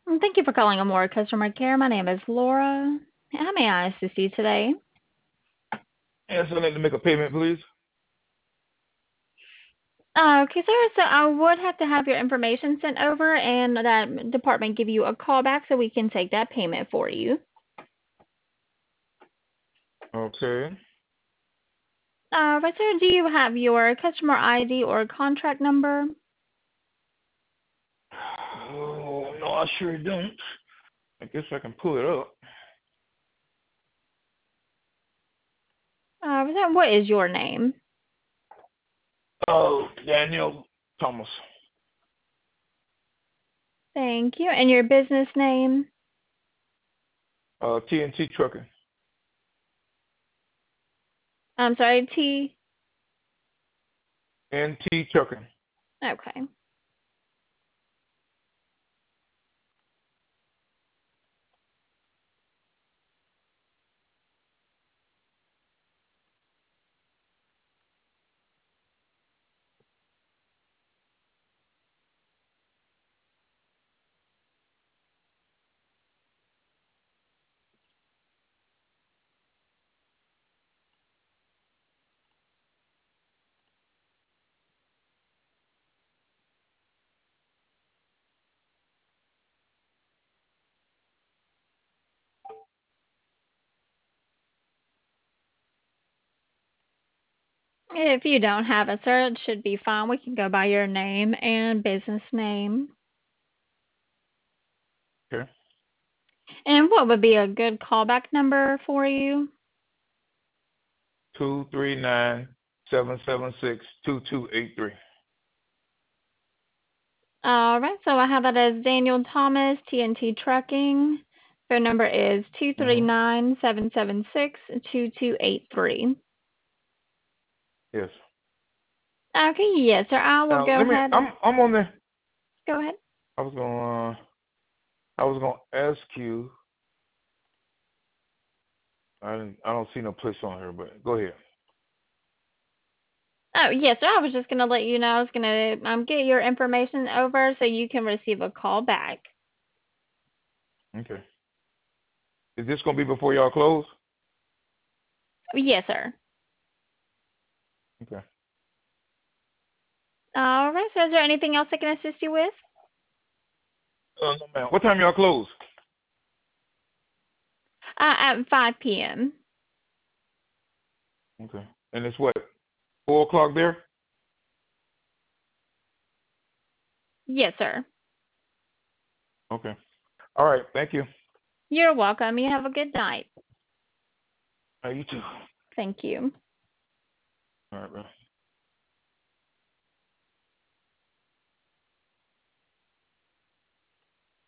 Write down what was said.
Thank you for calling Amora Customer Care. My name is Laura. How may I assist you today? Yes, I need to make a payment, please. Okay, sir. So I would have to have your information sent over, and that department give you a call back so we can take that payment for you. Okay. Right, sir. Do you have your customer ID or contract number? Oh, no, I sure don't. I guess I can pull it up. Sir, what is your name? Oh, Daniel Thomas. Thank you. And your business name? TNT Trucking. I'm sorry, T. NT Trucking. Okay. If you don't have it, sir, it should be fine. We can go by your name and business name. Okay. And what would be a good callback number for you? 239-776-2283. All right, so I have that as Daniel Thomas, TNT Trucking. Phone number is two three Mm-hmm. nine 776 2283. Yes. Okay, yes, sir. I will Now go let me. ahead. I'm on there. Go ahead. I was gonna. I was gonna ask you. I don't see no place on here, but go ahead. Oh, yes, sir. I was just going to let you know I was going to get your information over so you can receive a call back. Okay. Is this gonna be before y'all close? Yes, sir. Okay. All right, so is there anything else I can assist you with? No, ma'am. What time y'all close? At 5 p.m. Okay. And it's what? 4 o'clock there? Yes, sir. Okay. All right. Thank you. You're welcome. You have a good night. You too. Thank you. All right, bro.